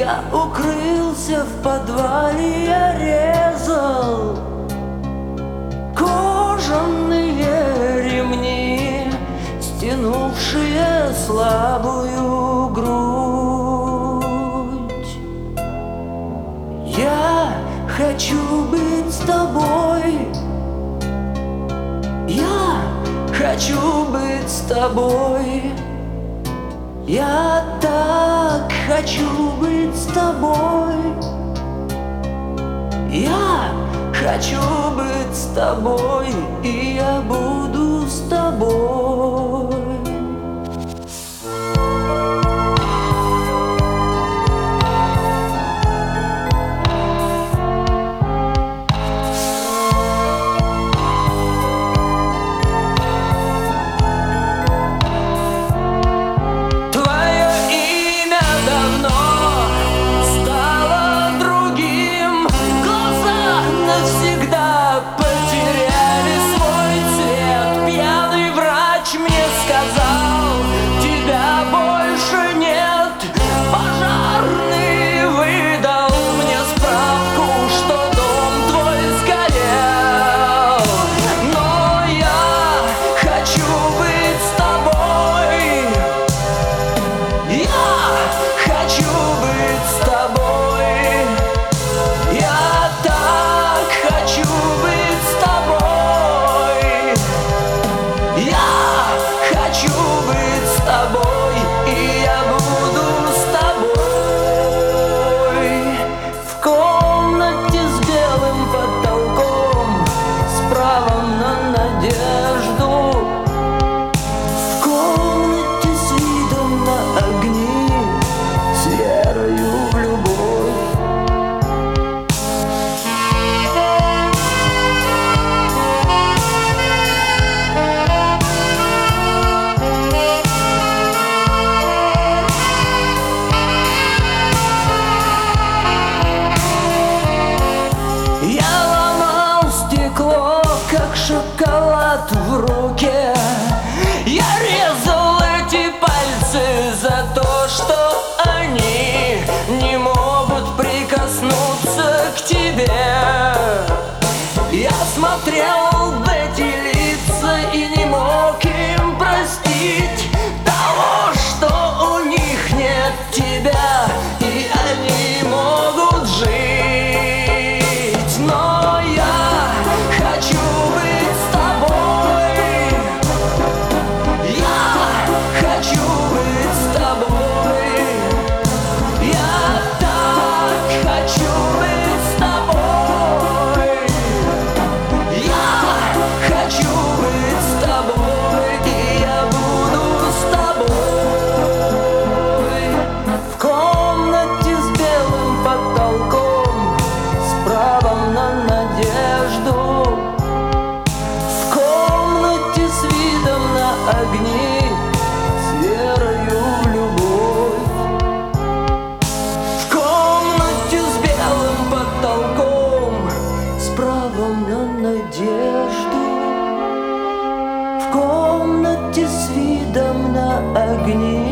Я укрылся в подвале, я резал кожаные ремни, стянувшие слабую грудь. Я хочу быть с тобой, я хочу быть с тобой. Я так хочу быть с тобой. Я хочу быть с тобой, и я буду с тобой. Как шоколад в руке, я резал эти пальцы за то, что они не могут прикоснуться к тебе. Я смотрел в эти лица и не мог им простить того, что у них нет тебя, и они могут жить. Но я хочу быть с тобой. Я хочу быть с тобой. Я так хочу быть с тобой. Я хочу быть с тобой, и я буду с тобой. В комнате с белым потолком, с правом на надежду, в комнате с видом на огни, с верою в любовь. В комнате с белым потолком, с правом на надежду, в комнате с видом на огни.